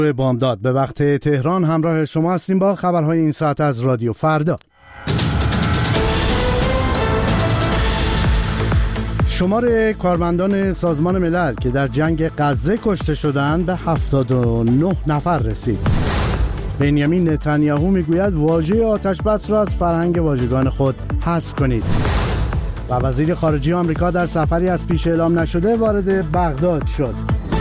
بامداد به وقت تهران همراه شما هستیم با خبرهای این ساعت از رادیو فردا. شمار کارمندان سازمان ملل که در جنگ غزه کشته شدند به 79 نفر رسید. بنیامین نتانیاهو میگوید واژه آتش بس را از فرهنگ واژگان خود حذف کنید. و وزیر خارجه آمریکا در سفری از پیش اعلام نشده وارد بغداد شد.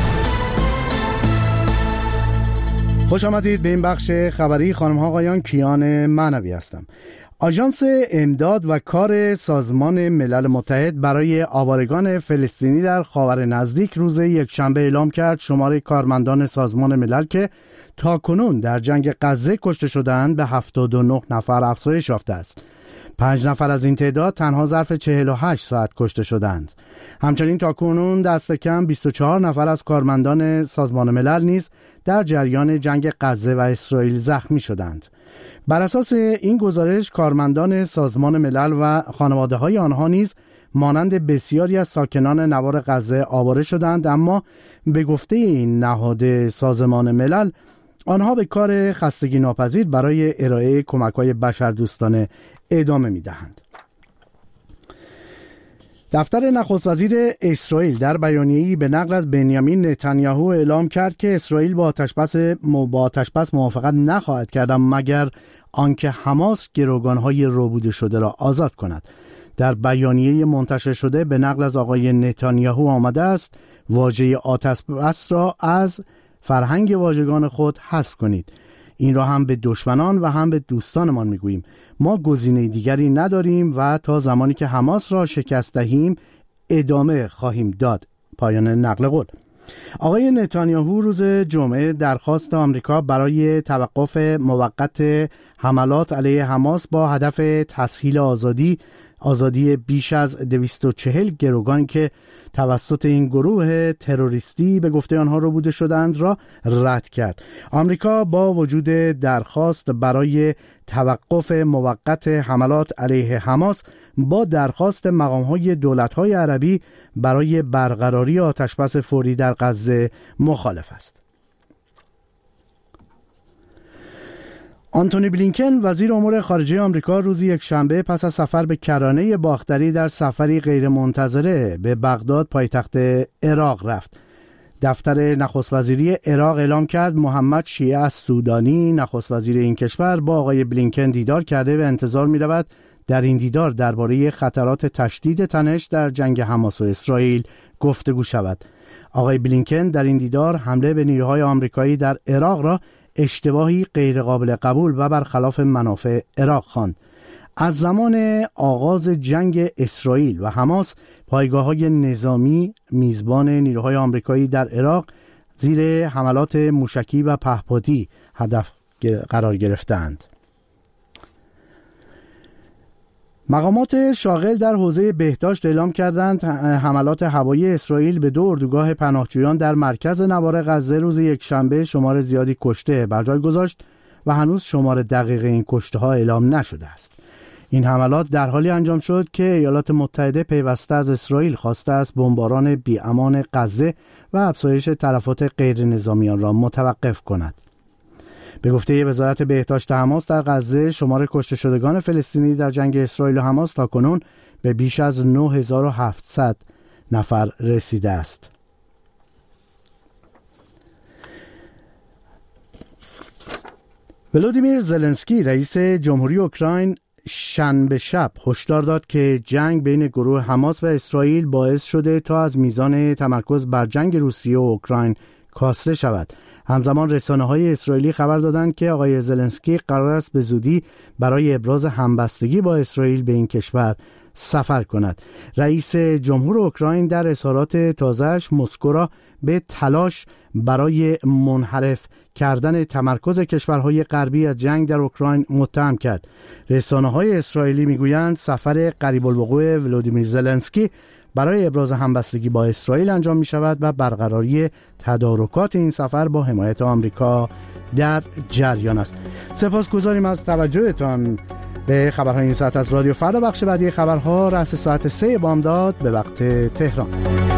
خوش آمدید به این بخش خبری. خانم ها آقایان، کیان معنوی هستم. آژانس امداد و کار سازمان ملل متحد برای آوارگان فلسطینی در خاور نزدیک روز یکشنبه اعلام کرد شمار کارمندان سازمان ملل که تاکنون در جنگ غزه کشته شدند به 79 نفر افزایش یافته است. 5 نفر از این تعداد تنها ظرف 48 ساعت کشته شدند. همچنین تاکنون دست کم 24 نفر از کارمندان سازمان ملل نیز در جریان جنگ غزه و اسرائیل زخمی شدند. بر اساس این گزارش کارمندان سازمان ملل و خانواده‌های آنها نیز مانند بسیاری از ساکنان نوار غزه آواره شدند، اما به گفته این نهاد سازمان ملل آنها به کار خستگی ناپذیر برای ارائه کمک‌های بشردوستانه ادامه می‌دهند. دفتر نخست وزیر اسرائیل در بیانیه‌ای به نقل از بنیامین نتانیاهو اعلام کرد که اسرائیل با آتش‌بس موافقت نخواهد کرد مگر آنکه حماس گروگان‌های ربوده شده را آزاد کند. در بیانیه منتشر شده به نقل از آقای نتانیاهو آمده است واژه آتش‌بس را از فرهنگ واژگان خود حذف کنید. این را هم به دشمنان و هم به دوستانمان میگوییم. ما گزینه دیگری نداریم و تا زمانی که حماس را شکست دهیم ادامه خواهیم داد. پایان نقل قول. آقای نتانیاهو روز جمعه درخواست آمریکا برای توقف موقت حملات علیه حماس با هدف تسهیل آزادی بیش از 240 گروگان که توسط این گروه تروریستی به گفته آنها ربوده شدند را رد کرد. آمریکا با وجود درخواست برای توقف موقت حملات علیه حماس با درخواست مقام‌های دولت‌های عربی برای برقراری آتش‌بس فوری در غزه مخالف است. آنتونی بلینکن وزیر امور خارجه آمریکا روز یکشنبه پس از سفر به کرانه باختری در سفری غیرمنتظره به بغداد پایتخت عراق رفت. دفتر نخست وزیری عراق اعلام کرد محمد شیعه السودانی نخست وزیر این کشور با آقای بلینکن دیدار کرده و انتظار می‌رود در این دیدار درباره خطرات تشدید تنش در جنگ حماس و اسرائیل گفتگو شود. آقای بلینکن در این دیدار حمله به نیروهای آمریکایی در عراق را اشتباهی غیرقابل قبول و برخلاف منافع عراق خواند. از زمان آغاز جنگ اسرائیل و حماس پایگاه‌های نظامی میزبان نیروهای آمریکایی در عراق زیر حملات موشکی و پهپادی هدف قرار گرفتند. مقامات شاغل در حوزه بهداشت اعلام کردند حملات هوایی اسرائیل به 2 اردوگاه پناهجویان در مرکز نوار غزه روز یکشنبه شمار زیادی کشته بر جای گذاشت و هنوز شمار دقیق این کشته ها اعلام نشده است. این حملات در حالی انجام شد که ایالات متحده پیوسته از اسرائیل خواسته است بمباران بی‌امان غزه و افزایش تلفات غیر نظامیان را متوقف کند. به گفته وزارت بهداشت حماس در غزه شمار کشته شدگان فلسطینی در جنگ اسرائیل و حماس تاکنون به بیش از 9700 نفر رسیده است. ولودیمیر زلنسکی رئیس جمهوری اوکراین شنبه شب هشدار داد که جنگ بین گروه حماس و اسرائیل باعث شده تا از میزان تمرکز بر جنگ روسیه و اوکراین کاسته شود. همزمان رسانه‌های اسرائیلی خبر دادند که آقای زلنسکی قرار است به زودی برای ابراز همبستگی با اسرائیل به این کشور سفر کند. رئیس جمهور اوکراین در اظهارات تازه‌اش مسکو را به تلاش برای منحرف کردن تمرکز کشورهای غربی از جنگ در اوکراین متهم کرد. رسانه‌های اسرائیلی میگویند سفر قریب الوقوع ولودیمیر زلنسکی برای ابراز همبستگی با اسرائیل انجام می شود و برقراری تدارکات این سفر با حمایت آمریکا در جریان است. سپاسگزاریم از توجهتان به خبرهای این ساعت از رادیو فردا. بخش بعدی خبرها رأس ساعت 3 بامداد به وقت تهران.